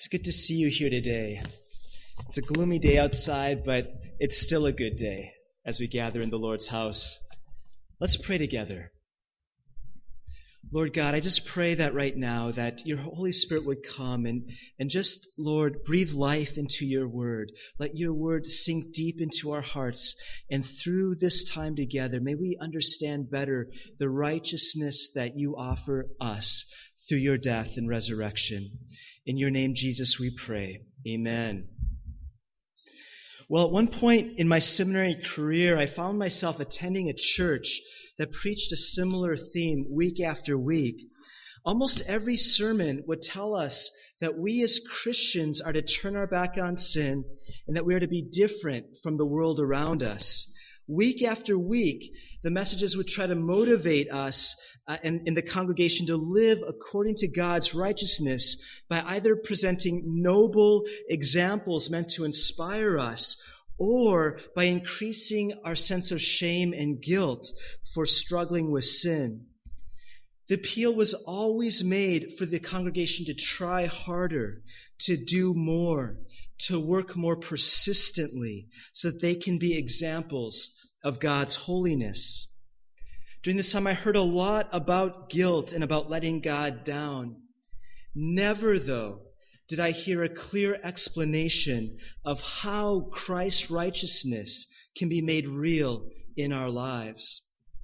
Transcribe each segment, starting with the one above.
It's good to see you here today. It's a gloomy day outside, but it's still a good day as we gather in the Lord's house. Let's pray together. Lord God, I just pray that right now that your Holy Spirit would come and just, Lord, breathe life into your word. Let your word sink deep into our hearts. And through this time together, may we understand better the righteousness that you offer us through your death and resurrection. In your name, Jesus, we pray. Amen. Well, at one point in my seminary career, I found myself attending a church that preached a similar theme week after week. Almost every sermon would tell us that we as Christians are to turn our back on sin and that we are to be different from the world around us. Week after week, the messages would try to motivate us in the congregation to live according to God's righteousness by either presenting noble examples meant to inspire us or by increasing our sense of shame and guilt for struggling with sin. The appeal was always made for the congregation to try harder, to do more, to work more persistently so that they can be examples of God's holiness. During this time, I heard a lot about guilt and about letting God down. Never, though, did I hear a clear explanation of how Christ's righteousness can be made real in our lives.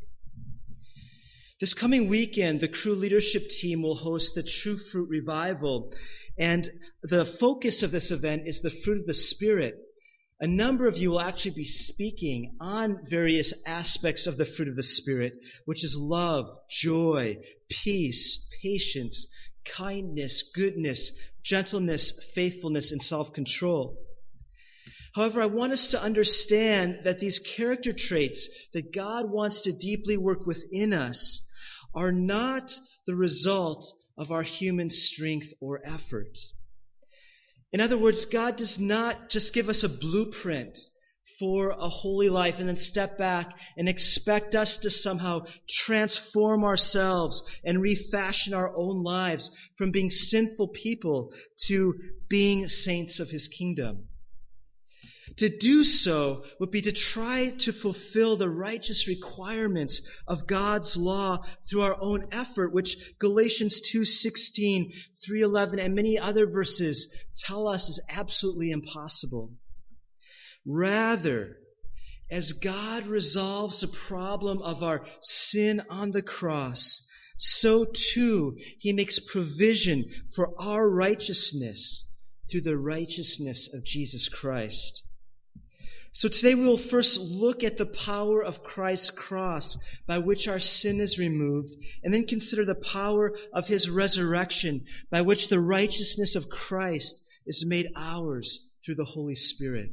This coming weekend, the Cru leadership team will host the True Fruit Revival, and the focus of this event is the fruit of the Spirit. A number of you will actually be speaking on various aspects of the fruit of the Spirit, which is love, joy, peace, patience, kindness, goodness, gentleness, faithfulness, and self-control. However, I want us to understand that these character traits that God wants to deeply work within us are not the result of our human strength or effort. In other words, God does not just give us a blueprint for a holy life and then step back and expect us to somehow transform ourselves and refashion our own lives from being sinful people to being saints of his kingdom. To do so would be to try to fulfill the righteous requirements of God's law through our own effort, which Galatians 2:16, 3:11, and many other verses tell us is absolutely impossible. Rather, as God resolves the problem of our sin on the cross, so too he makes provision for our righteousness through the righteousness of Jesus Christ. So today we will first look at the power of Christ's cross by which our sin is removed, and then consider the power of his resurrection by which the righteousness of Christ is made ours through the Holy Spirit.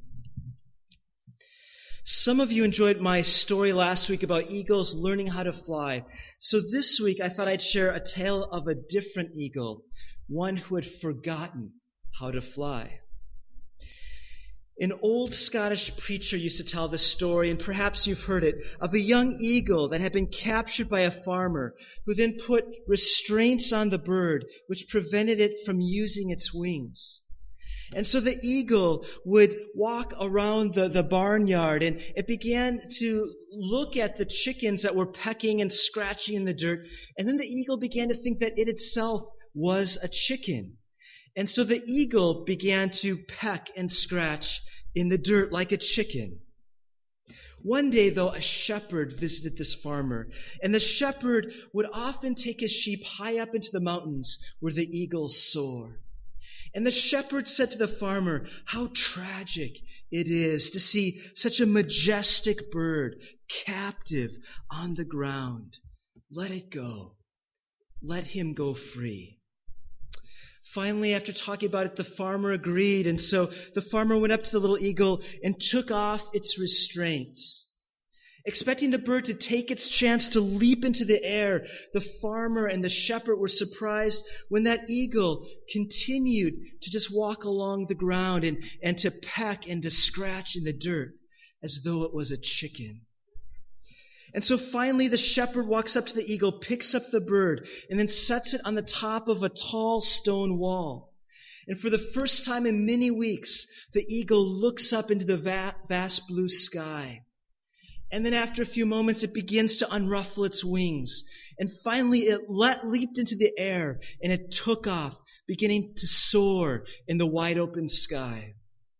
Some of you enjoyed my story last week about eagles learning how to fly. So this week I thought I'd share a tale of a different eagle, one who had forgotten how to fly. An old Scottish preacher used to tell this story, and perhaps you've heard it, of a young eagle that had been captured by a farmer who then put restraints on the bird which prevented it from using its wings. And so the eagle would walk around the barnyard, and it began to look at the chickens that were pecking and scratching in the dirt, and then the eagle began to think that it itself was a chicken. And so the eagle began to peck and scratch in the dirt like a chicken. One day, though, a shepherd visited this farmer, and the shepherd would often take his sheep high up into the mountains where the eagles soar. And the shepherd said to the farmer, "How tragic it is to see such a majestic bird captive on the ground. Let it go. Let him go free." Finally, after talking about it, the farmer agreed, and so the farmer went up to the little eagle and took off its restraints. Expecting the bird to take its chance to leap into the air, the farmer and the shepherd were surprised when that eagle continued to just walk along the ground and to peck and to scratch in the dirt as though it was a chicken. And so finally the shepherd walks up to the eagle, picks up the bird, and then sets it on the top of a tall stone wall. And for the first time in many weeks, the eagle looks up into the vast blue sky. And then after a few moments, it begins to unruffle its wings. And finally, it leaped into the air and it took off, beginning to soar in the wide open sky.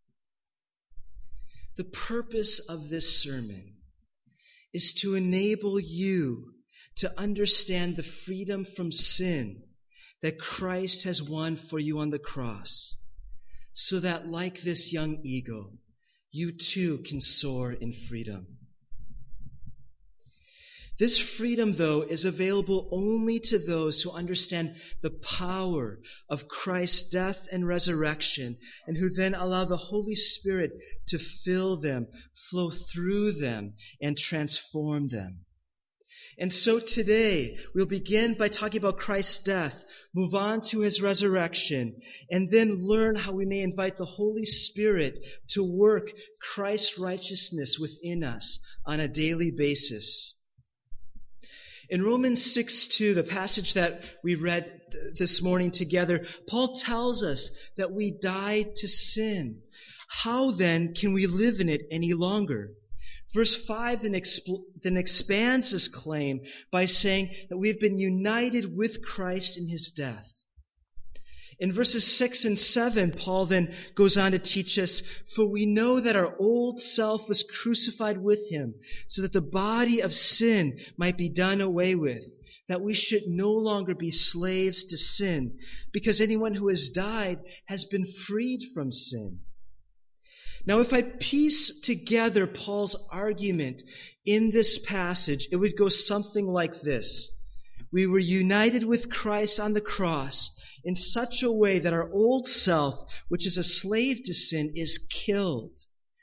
The purpose of this sermon is to enable you to understand the freedom from sin that Christ has won for you on the cross, so that like this young eagle, you too can soar in freedom. This freedom, though, is available only to those who understand the power of Christ's death and resurrection, and who then allow the Holy Spirit to fill them, flow through them, and transform them. And so today, we'll begin by talking about Christ's death, move on to his resurrection, and then learn how we may invite the Holy Spirit to work Christ's righteousness within us on a daily basis. In Romans 6:2, the passage that we read this morning together, Paul tells us that we died to sin. How then can we live in it any longer? Verse 5 then expands this claim by saying that we have been united with Christ in his death. In verses 6 and 7, Paul then goes on to teach us, for we know that our old self was crucified with him, so that the body of sin might be done away with, that we should no longer be slaves to sin, because anyone who has died has been freed from sin. Now, if I piece together Paul's argument in this passage, it would go something like this. We were united with Christ on the cross in such a way that our old self, which is a slave to sin, is killed.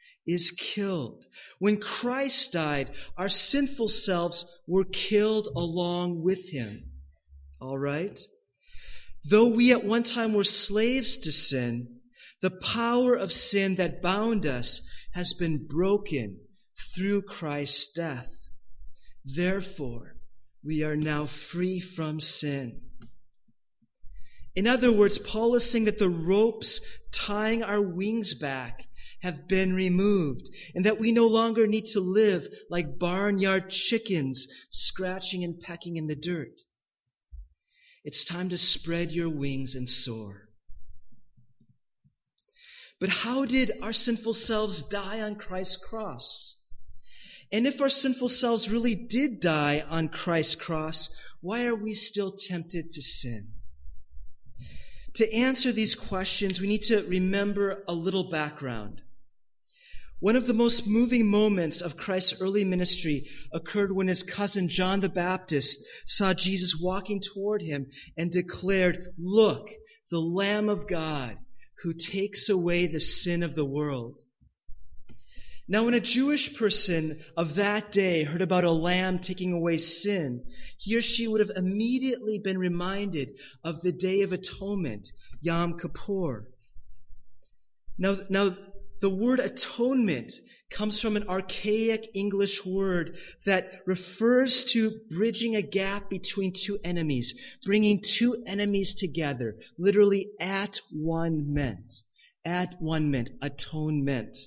When Christ died, our sinful selves were killed along with him. All right? Though we at one time were slaves to sin, the power of sin that bound us has been broken through Christ's death. Therefore, we are now free from sin. In other words, Paul is saying that the ropes tying our wings back have been removed, and that we no longer need to live like barnyard chickens scratching and pecking in the dirt. It's time to spread your wings and soar. But how did our sinful selves die on Christ's cross? And if our sinful selves really did die on Christ's cross, why are we still tempted to sin? To answer these questions, we need to remember a little background. One of the most moving moments of Christ's early ministry occurred when his cousin John the Baptist saw Jesus walking toward him and declared, "Look, the Lamb of God who takes away the sin of the world." Now, when a Jewish person of that day heard about a lamb taking away sin, he or she would have immediately been reminded of the Day of Atonement, Yom Kippur. Now, the word atonement comes from an archaic English word that refers to bridging a gap between two enemies, bringing two enemies together, literally at one meant, atonement.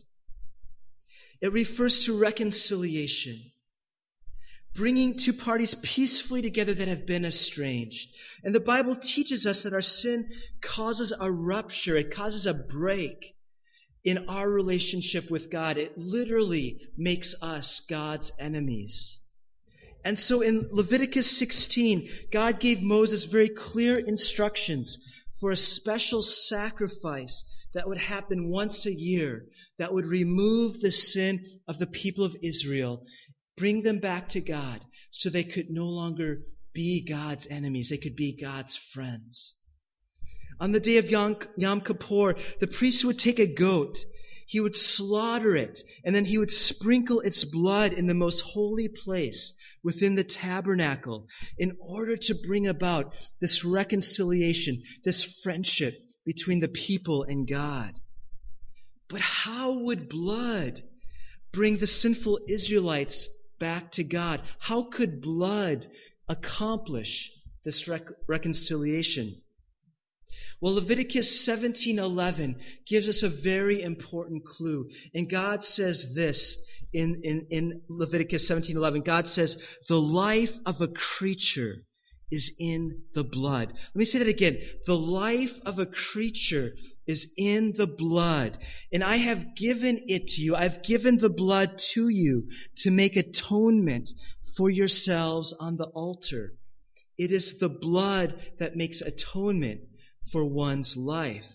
It refers to reconciliation, bringing two parties peacefully together that have been estranged. And the Bible teaches us that our sin causes a rupture, it causes a break in our relationship with God. It literally makes us God's enemies. And so in Leviticus 16, God gave Moses very clear instructions for a special sacrifice that would happen once a year, that would remove the sin of the people of Israel, bring them back to God, so they could no longer be God's enemies. They could be God's friends. On the day of Yom Kippur, the priest would take a goat, he would slaughter it, and then he would sprinkle its blood in the most holy place within the tabernacle in order to bring about this reconciliation, this friendship between the people and God. But how would blood bring the sinful Israelites back to God? How could blood accomplish this reconciliation? Well, Leviticus 17:11 gives us a very important clue. And God says this in Leviticus 17:11. God says, the life of a creature is in the blood. Let me say that again. The life of a creature is in the blood. And I have given it to you. I've given the blood to you to make atonement for yourselves on the altar. It is the blood that makes atonement for one's life.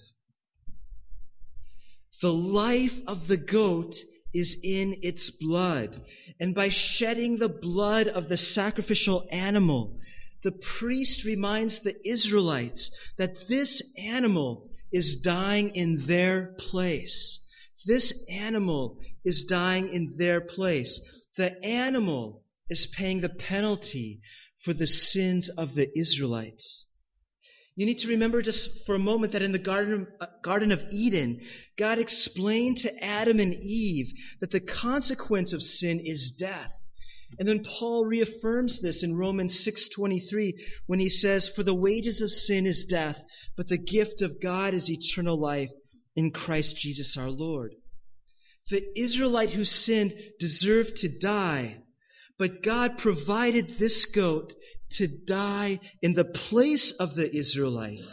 The life of the goat is in its blood. And by shedding the blood of the sacrificial animal, the priest reminds the Israelites that this animal is dying in their place. This animal is dying in their place. The animal is paying the penalty for the sins of the Israelites. You need to remember just for a moment that in the Garden of Eden, God explained to Adam and Eve that the consequence of sin is death. And then Paul reaffirms this in Romans 6:23 when he says, for the wages of sin is death, but the gift of God is eternal life in Christ Jesus our Lord. The Israelite who sinned deserved to die, but God provided this goat to die in the place of the Israelite.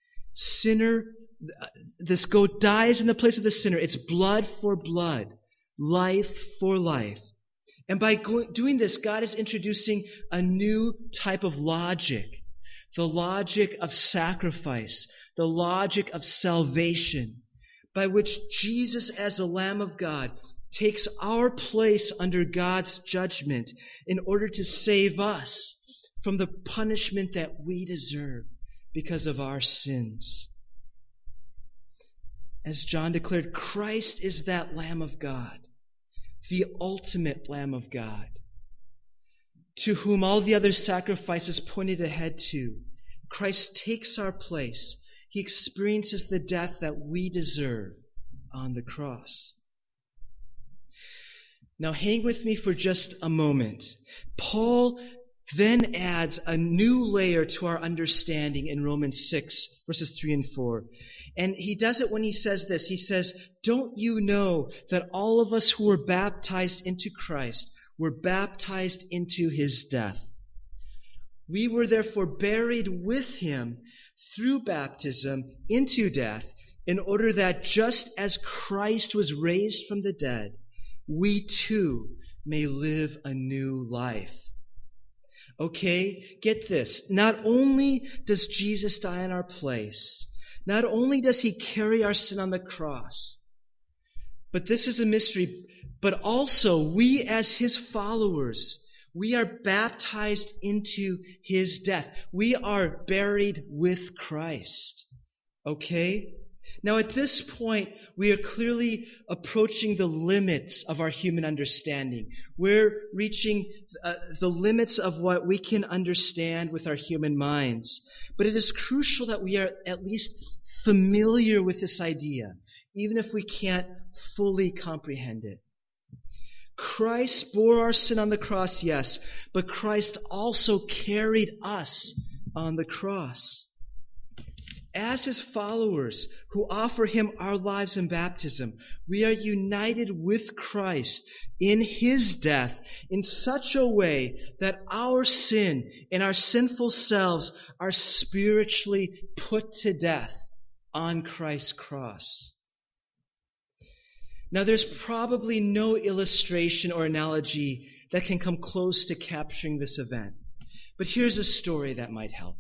This goat dies in the place of the sinner. It's blood for blood, life for life. And by doing this, God is introducing a new type of logic, the logic of sacrifice, the logic of salvation, by which Jesus, as the Lamb of God, takes our place under God's judgment in order to save us from the punishment that we deserve because of our sins. As John declared, Christ is that Lamb of God, the ultimate Lamb of God, to whom all the other sacrifices pointed ahead to. Christ takes our place. He experiences the death that we deserve on the cross. Now hang with me for just a moment. Paul then adds a new layer to our understanding in Romans 6, verses 3 and 4. And he does it when he says this. He says, don't you know that all of us who were baptized into Christ were baptized into his death? We were therefore buried with him through baptism into death, in order that just as Christ was raised from the dead, we too may live a new life. Okay, get this. Not only does Jesus die in our place, not only does he carry our sin on the cross, but this is a mystery, but also we as his followers, we are baptized into his death. We are buried with Christ. Okay? Now at this point, we are clearly approaching the limits of our human understanding. We're reaching the limits of what we can understand with our human minds. But it is crucial that we are at least familiar with this idea, even if we can't fully comprehend it. Christ bore our sin on the cross, yes, but Christ also carried us on the cross. As his followers who offer him our lives in baptism, we are united with Christ in his death in such a way that our sin and our sinful selves are spiritually put to death on Christ's cross. Now, there's probably no illustration or analogy that can come close to capturing this event. But here's a story that might help.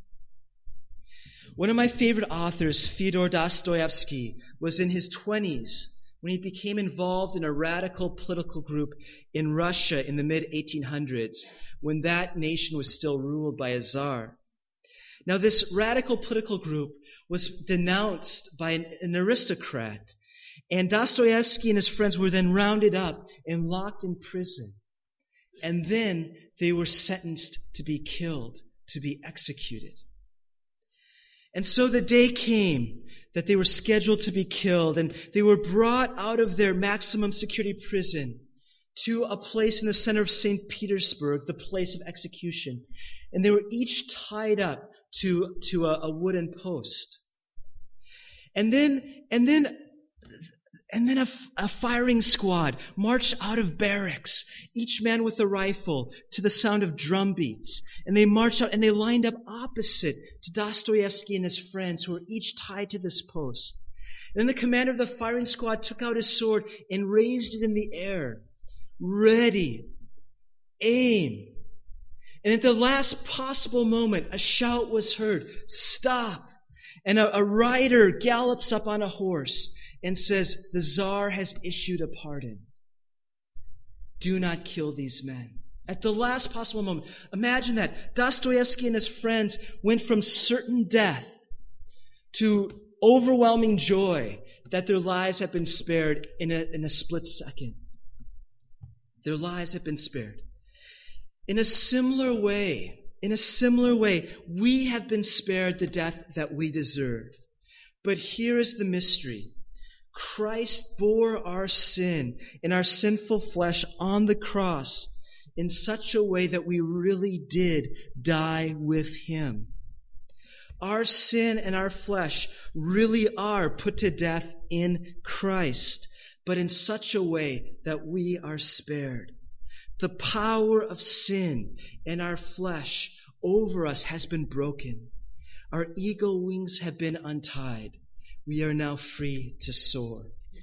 One of my favorite authors, Fyodor Dostoevsky, was in his 20s when he became involved in a radical political group in Russia in the mid-1800s, when that nation was still ruled by a czar. Now, this radical political group was denounced by an aristocrat, and Dostoevsky and his friends were then rounded up and locked in prison. And then they were sentenced to be killed, to be executed. And so the day came that they were scheduled to be killed, and they were brought out of their maximum security prison to a place in the center of St. Petersburg, the place of execution. And they were each tied up to a wooden post. And then a firing squad marched out of barracks, each man with a rifle, to the sound of drum beats. And they marched out and they lined up opposite to Dostoevsky and his friends, who were each tied to this post. And then the commander of the firing squad took out his sword and raised it in the air. Ready. Aim. And at the last possible moment, a shout was heard. Stop. And a rider gallops up on a horse and says, the Tsar has issued a pardon. Do not kill these men. At the last possible moment. Imagine that. Dostoevsky and his friends went from certain death to overwhelming joy that their lives have been spared in a split second. Their lives have been spared. In a similar way, we have been spared the death that we deserve. But here is the mystery. Christ bore our sin in our sinful flesh on the cross in such a way that we really did die with Him. Our sin and our flesh really are put to death in Christ, but in such a way that we are spared. The power of sin in our flesh over us has been broken. Our eagle wings have been untied. We are now free to soar.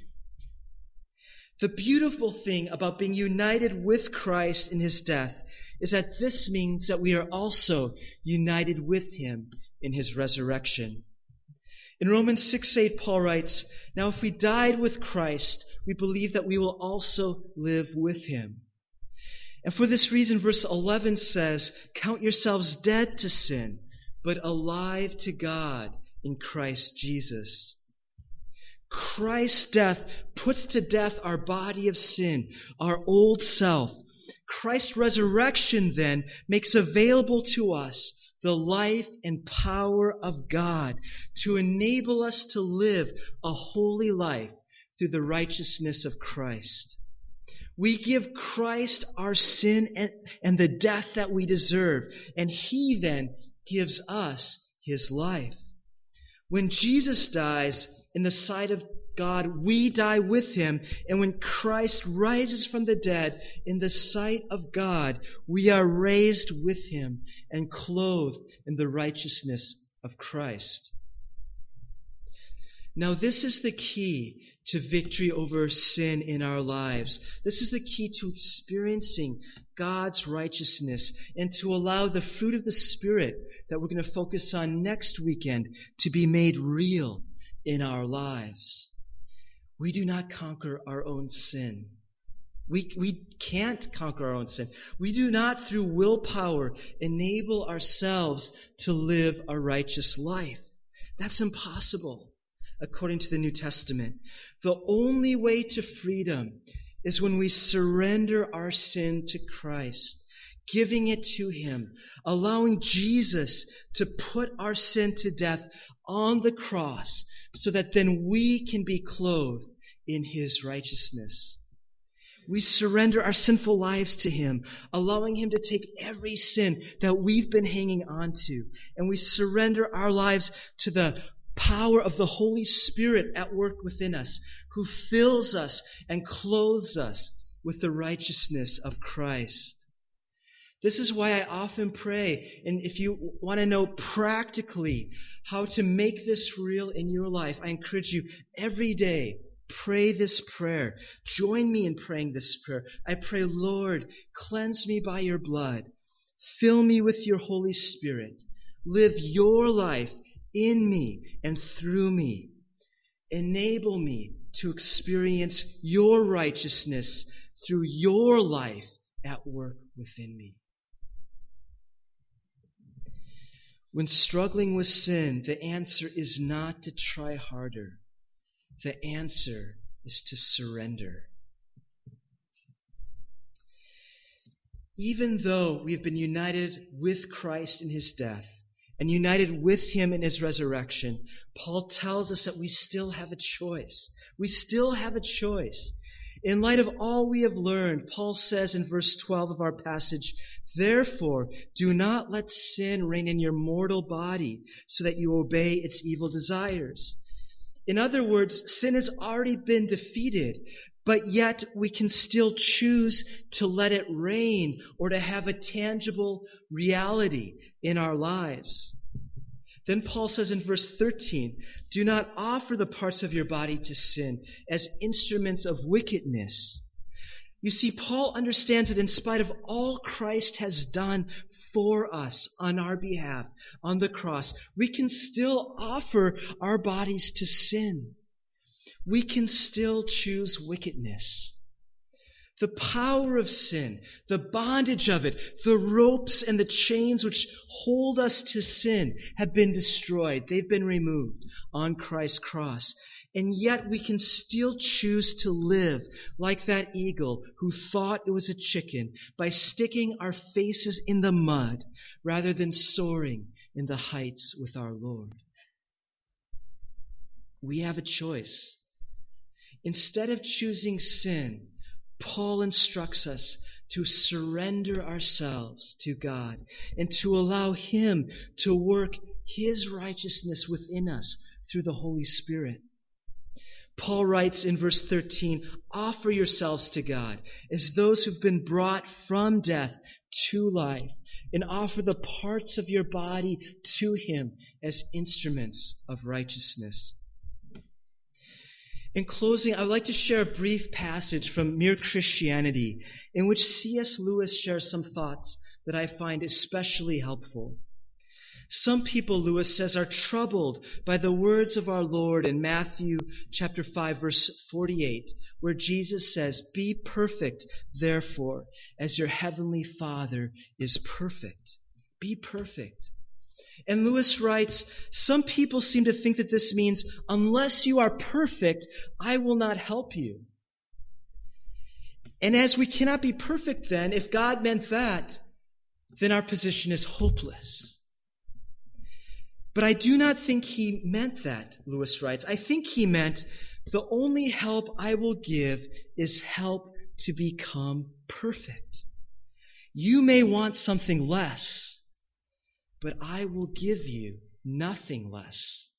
The beautiful thing about being united with Christ in His death is that this means that we are also united with Him in His resurrection. In Romans 6:8, Paul writes, now if we died with Christ, we believe that we will also live with Him. And for this reason, verse 11 says, count yourselves dead to sin, but alive to God in Christ Jesus. Christ's death puts to death our body of sin, our old self. Christ's resurrection then makes available to us the life and power of God to enable us to live a holy life through the righteousness of Christ. We give Christ our sin and the death that we deserve, and He then gives us His life. When Jesus dies in the sight of God, we die with Him, and when Christ rises from the dead in the sight of God, we are raised with Him and clothed in the righteousness of Christ. Now, this is the key to victory over sin in our lives. This is the key to experiencing God's righteousness and to allow the fruit of the Spirit that we're going to focus on next weekend to be made real in our lives. We do not conquer our own sin. We can't conquer our own sin. We do not, through willpower, enable ourselves to live a righteous life. That's impossible. According to the New Testament, the only way to freedom is when we surrender our sin to Christ, giving it to Him, allowing Jesus to put our sin to death on the cross so that then we can be clothed in His righteousness. We surrender our sinful lives to Him, allowing Him to take every sin that we've been hanging on to, and we surrender our lives to the power of the Holy Spirit at work within us, who fills us and clothes us with the righteousness of Christ. This is why I often pray, and if you want to know practically how to make this real in your life, I encourage you every day, pray this prayer. Join me in praying this prayer. I pray, Lord, cleanse me by your blood. Fill me with your Holy Spirit. Live your life in me and through me. Enable me to experience your righteousness through your life at work within me. When struggling with sin, the answer is not to try harder. The answer is to surrender. Even though we have been united with Christ in His death, and united with Him in His resurrection, Paul tells us that we still have a choice. We still have a choice. In light of all we have learned, Paul says in verse 12 of our passage, therefore, do not let sin reign in your mortal body so that you obey its evil desires. In other words, sin has already been defeated, but yet we can still choose to let it reign or to have a tangible reality in our lives. Then Paul says in verse 13, do not offer the parts of your body to sin as instruments of wickedness. You see, Paul understands that in spite of all Christ has done for us on our behalf on the cross, we can still offer our bodies to sin. We can still choose wickedness. The power of sin, the bondage of it, the ropes and the chains which hold us to sin have been destroyed. They've been removed on Christ's cross. And yet we can still choose to live like that eagle who thought it was a chicken by sticking our faces in the mud rather than soaring in the heights with our Lord. We have a choice. Instead of choosing sin, Paul instructs us to surrender ourselves to God and to allow Him to work His righteousness within us through the Holy Spirit. Paul writes in verse 13, offer yourselves to God as those who've been brought from death to life, and offer the parts of your body to Him as instruments of righteousness. In closing, I would like to share a brief passage from Mere Christianity in which C.S. Lewis shares some thoughts that I find especially helpful. Some people, Lewis says, are troubled by the words of our Lord in Matthew chapter 5, verse 48, where Jesus says, be perfect, therefore, as your heavenly Father is perfect. Be perfect. And Lewis writes, some people seem to think that this means, unless you are perfect, I will not help you. And as we cannot be perfect then, if God meant that, then our position is hopeless. But I do not think he meant that, Lewis writes. I think he meant, the only help I will give is help to become perfect. You may want something less, but I will give you nothing less.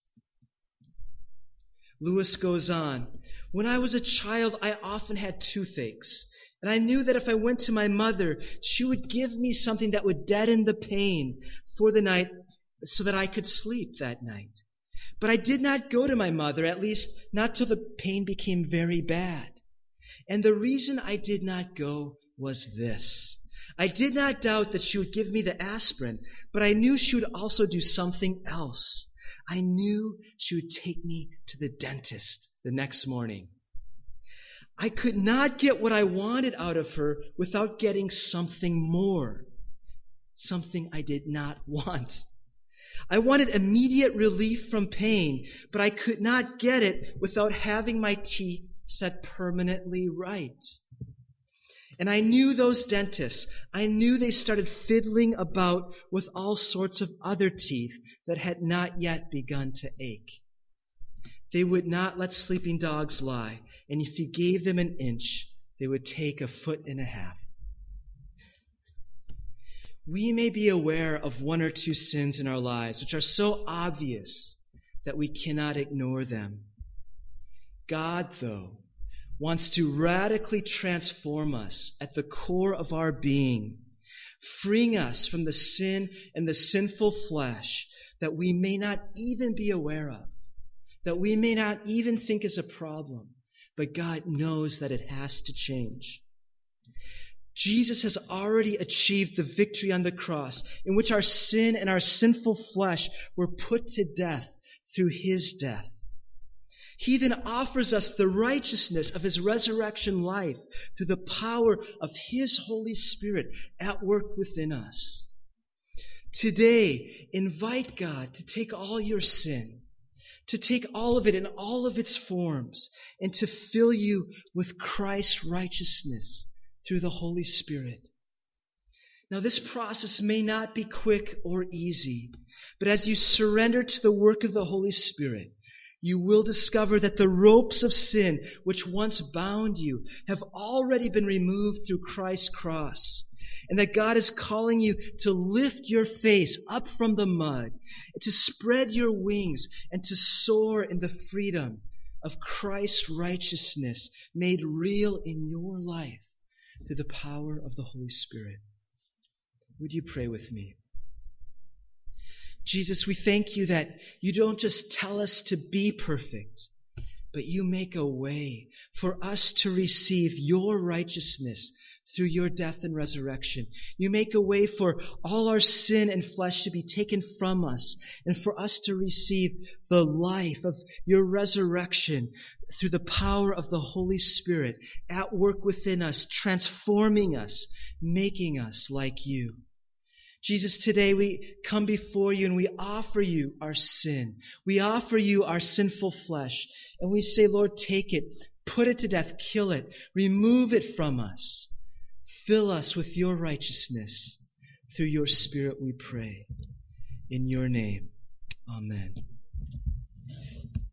Lewis goes on, when I was a child, I often had toothaches, and I knew that if I went to my mother, she would give me something that would deaden the pain for the night so that I could sleep that night. But I did not go to my mother, at least not till the pain became very bad. And the reason I did not go was this. I did not doubt that she would give me the aspirin, but I knew she would also do something else. I knew she would take me to the dentist the next morning. I could not get what I wanted out of her without getting something more, something I did not want. I wanted immediate relief from pain, but I could not get it without having my teeth set permanently right. And I knew those dentists. I knew they started fiddling about with all sorts of other teeth that had not yet begun to ache. They would not let sleeping dogs lie, and if you gave them an inch, they would take 1.5 feet. We may be aware of 1 or 2 sins in our lives which are so obvious that we cannot ignore them. God, though, wants to radically transform us at the core of our being, freeing us from the sin and the sinful flesh that we may not even be aware of, that we may not even think is a problem, but God knows that it has to change. Jesus has already achieved the victory on the cross in which our sin and our sinful flesh were put to death through His death. He then offers us the righteousness of His resurrection life through the power of His Holy Spirit at work within us. Today, invite God to take all your sin, to take all of it in all of its forms, and to fill you with Christ's righteousness through the Holy Spirit. Now, this process may not be quick or easy, but as you surrender to the work of the Holy Spirit, you will discover that the ropes of sin which once bound you have already been removed through Christ's cross. And that God is calling you to lift your face up from the mud, and to spread your wings, and to soar in the freedom of Christ's righteousness made real in your life through the power of the Holy Spirit. Would you pray with me? Jesus, we thank you that you don't just tell us to be perfect, but you make a way for us to receive your righteousness through your death and resurrection. You make a way for all our sin and flesh to be taken from us, and for us to receive the life of your resurrection through the power of the Holy Spirit at work within us, transforming us, making us like you. Jesus, today we come before you and we offer you our sin. We offer you our sinful flesh. And we say, Lord, take it, put it to death, kill it, remove it from us. Fill us with your righteousness. Through your Spirit we pray. In your name, amen.